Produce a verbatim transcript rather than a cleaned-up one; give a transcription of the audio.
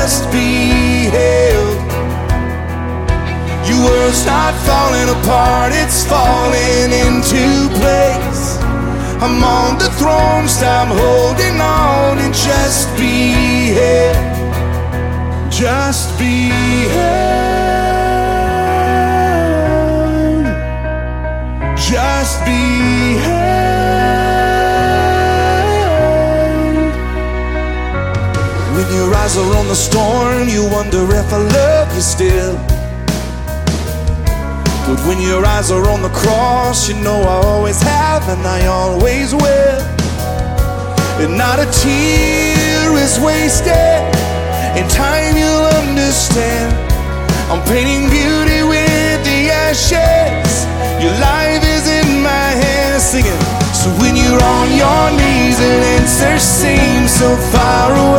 just be held. Your world's not falling apart, it's falling into place. I'm on the throne, stop holding on and just be held. Just be held. Just be held. When your eyes are on the storm, you wonder if I love you still. But when your eyes are on the cross, you know I always have and I always will. And not a tear is wasted, in time you'll understand. I'm painting beauty with the ashes, your life is in my hands, singing. So when you're on your knees and answers seem so far away,